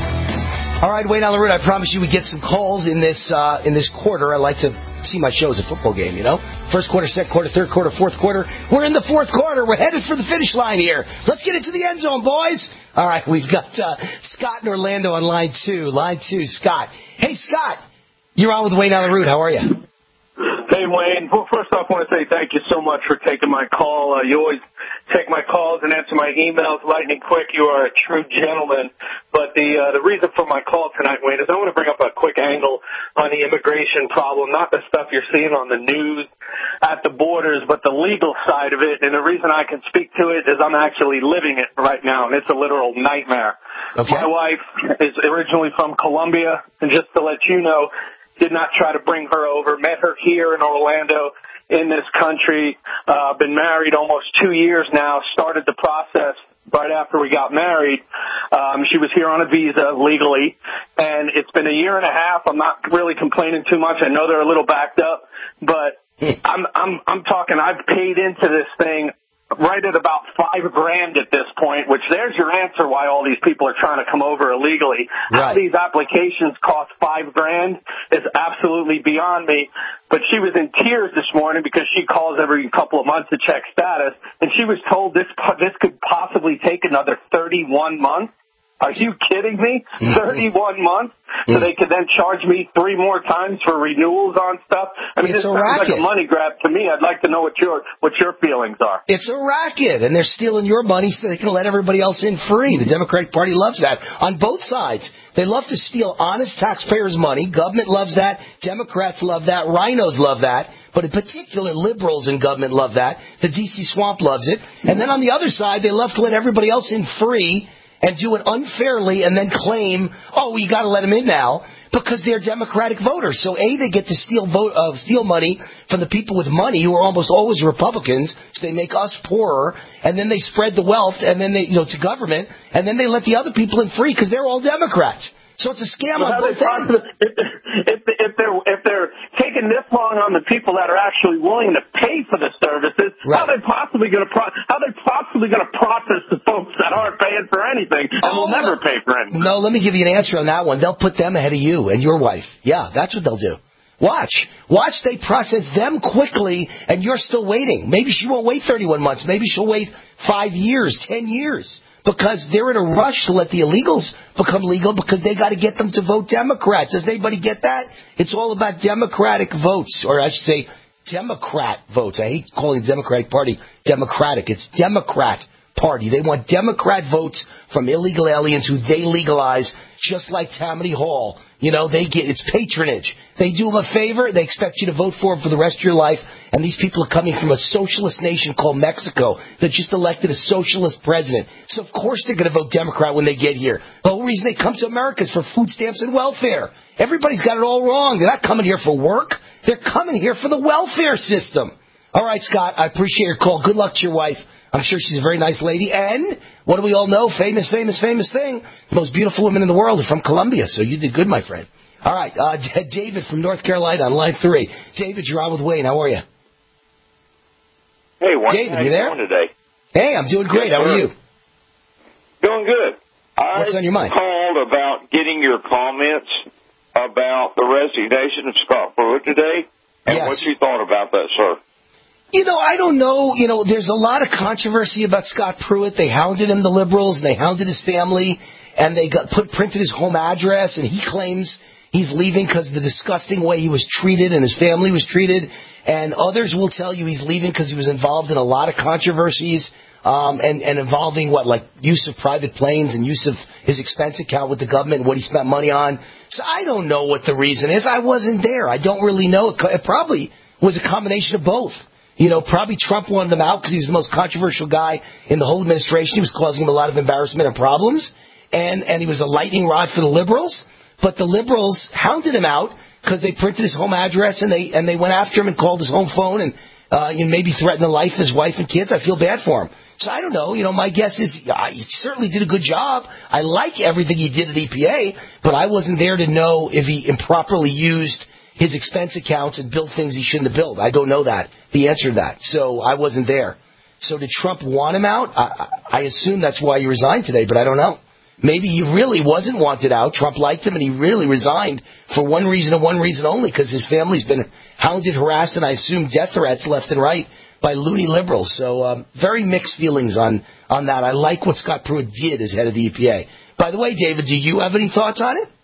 All right, Wayne Allen Root, I promise you we get some calls in this uh, in this quarter. I like to see my show as a football game, you know? First quarter, second quarter, third quarter, fourth quarter. We're in the fourth quarter. We're headed for the finish line here. Let's get into the end zone, boys. All right, we've got uh, Scott in Orlando on line two. Line two, Scott. Hey, Scott, you're on with Wayne Allen Root. How are you? Hey, Wayne. Well, first off, I want to say thank you so much for taking my call. Uh, you always take my calls and answer my emails lightning quick. You are a true gentleman. But the uh, the reason for my call tonight, Wayne, is I want to bring up a quick angle on the immigration problem, not the stuff you're seeing on the news at the borders, but the legal side of it. And the reason I can speak to it is I'm actually living it right now, and it's a literal nightmare. Okay. My wife is originally from Colombia, and just to let you know, did not try to bring her over, met her here in Orlando in this country, uh, been married almost two years now, started the process right after we got married. Um, she was here on a visa legally, and it's been a year and a half. I'm not really complaining too much. I know they're a little backed up, but I'm, I'm, I'm talking, I've paid into this thing right at about five grand at this point, which there's your answer why all these people are trying to come over illegally. Right. How these applications cost five grand is absolutely beyond me. But she was in tears this morning because she calls every couple of months to check status, and she was told this this could possibly take another thirty-one months. Are you kidding me? thirty-one months? So they could then charge me three more times for renewals on stuff? I mean, it's this a sounds racket. like a money grab to me. I'd like to know what your what your feelings are. It's a racket, and they're stealing your money so they can let everybody else in free. The Democratic Party loves that on both sides. They love to steal honest taxpayers' money. Government loves that. Democrats love that. Rhinos love that. But in particular, liberals in government love that. The D C swamp loves it. And then on the other side, they love to let everybody else in free. and do it unfairly and then claim, oh, you got to let them in now because they're Democratic voters. So, A, they get to steal vote, uh, steal money from the people with money who are almost always Republicans, so they make us poorer, and then they spread the wealth and then they, you know, to government, and then they let the other people in free because they're all Democrats. So it's a scam on both ends. If, if, if they're if they're taking this long on the people that are actually willing to pay for the services, right. how are they possibly going to pro- how are they possibly going to process the folks that aren't paying for anything and oh, will never pay for anything? No, let me give you an answer on that one. They'll put them ahead of you and your wife. Yeah, that's what they'll do. Watch. Watch they process them quickly, and you're still waiting. Maybe she won't wait thirty-one months. Maybe she'll wait five years, ten years. Because they're in a rush to let the illegals become legal because they got to get them to vote Democrat. Does anybody get that? It's all about Democratic votes, or I should say Democrat votes. I hate calling the Democratic Party Democratic. It's Democrat Party. They want Democrat votes from illegal aliens who they legalize, just like Tammany Hall. You know, they get, it's patronage. They do them a favor, they expect you to vote for them for the rest of your life, and these people are coming from a socialist nation called Mexico that just elected a socialist president. So of course they're going to vote Democrat when they get here. The whole reason they come to America is for food stamps and welfare. Everybody's got it all wrong. They're not coming here for work. They're coming here for the welfare system. All right, Scott, I appreciate your call. Good luck to your wife. I'm sure she's a very nice lady. And what do we all know? Famous, famous, famous thing. The most beautiful women in the world are from Colombia. So you did good, my friend. All right. Uh, David from North Carolina on line three. David, you're on with Wayne. How are you? Hey, Wayne. David, how you there? doing today? Hey, I'm doing great. How are you? Doing good. What's I on your mind? called about getting your comments about the resignation of Scott Pruitt today and Yes. what you thought about that, sir. You know, I don't know. You know, there's a lot of controversy about Scott Pruitt. They hounded him, the liberals, and they hounded his family, and they got put printed his home address, and he claims he's leaving because of the disgusting way he was treated and his family was treated. And others will tell you he's leaving because he was involved in a lot of controversies um, and, and involving, what, like use of private planes and use of his expense account with the government and what he spent money on. So I don't know what the reason is. I wasn't there. I don't really know. It, it probably was a combination of both. You know, probably Trump wanted him out because he was the most controversial guy in the whole administration. He was causing him a lot of embarrassment and problems. And, and he was a lightning rod for the liberals. But the liberals hounded him out because they printed his home address and they and they went after him and called his home phone and uh, you know, maybe threatened the life of his wife and kids. I feel bad for him. So I don't know. You know, my guess is uh, he certainly did a good job. I like everything he did at E P A, but I wasn't there to know if he improperly used his expense accounts and built things he shouldn't have built. I don't know that, the answer to that. So I wasn't there. So did Trump want him out? I, I assume that's why he resigned today, but I don't know. Maybe he really wasn't wanted out. Trump liked him, and he really resigned for one reason and one reason only, because his family's been hounded, harassed, and I assume death threats left and right by loony liberals. So um, very mixed feelings on, on that. I like what Scott Pruitt did as head of the E P A. By the way, David, do you have any thoughts on it?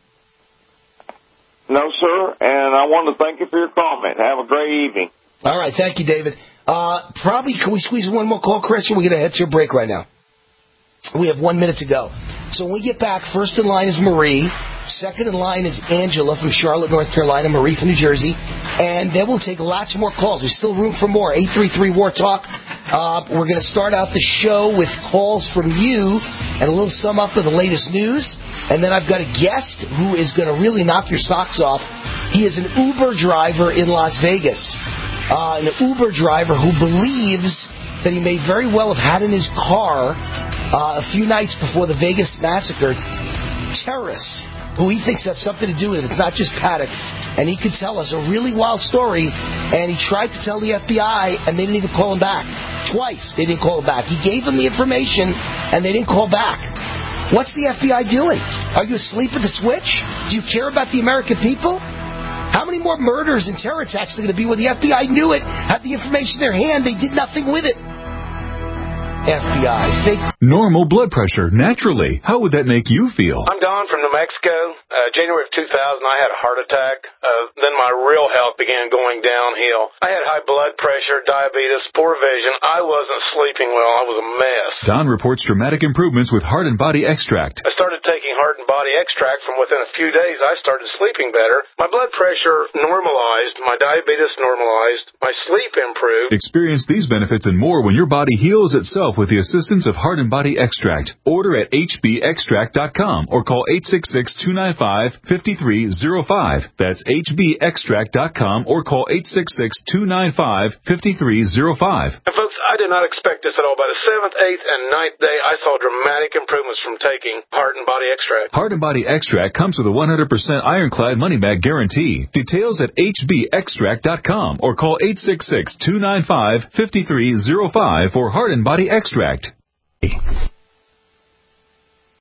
No, sir, and I want to thank you for your comment. Have a great evening. All right, thank you, David. Uh, probably, can we squeeze one more call, Chris, or we're going to head to a break right now? We have one minute to go. So when we get back, first in line is Marie. Second in line is Angela from Charlotte, North Carolina. Marie from New Jersey. And then we'll take lots more calls. There's still room for more. eight three three, war talk. Uh, we're going to start out the show with calls from you and a little sum up of the latest news. And then I've got a guest who is going to really knock your socks off. He is an Uber driver in Las Vegas. Uh, an Uber driver who believes that he may very well have had in his car uh, a few nights before the Vegas massacre terrorists who he thinks have something to do with it. It's not just Paddock. And he could tell us a really wild story, and he tried to tell the F B I, and they didn't even call him back. Twice they didn't call him back. He gave them the information, and they didn't call back. What's the F B I doing? Are you asleep at the switch? Do you care about the American people? How many more murders and terror attacks are there going to be where the F B I knew it, had the information in their hand, they did nothing with it? F B I. Fake. Normal blood pressure, naturally. How would that make you feel? I'm Don from New Mexico. Uh, January of two thousand, I had a heart attack. Uh, then my real health began going downhill. I had high blood pressure, diabetes, poor vision. I wasn't sleeping well. I was a mess. Don reports dramatic improvements with Heart and Body Extract. I started taking Heart and Body Extract Extract, from within a few days, I started sleeping better. My blood pressure normalized, my diabetes normalized, my sleep improved. Experience these benefits and more when your body heals itself with the assistance of Heart and Body Extract. Order at H B extract dot com or call eight six six, two nine five, five three zero five. That's H B extract dot com or call eight six six, two nine five, five three zero five. And folks, I did not expect this at all. By the seventh, eighth, and ninth day, I saw dramatic improvements from taking Heart and Body Extract. Heart and Body Extract comes with a one hundred percent ironclad money-back guarantee. Details at H B extract dot com or call eight six six, two nine five, five three zero five for Heart and Body Extract.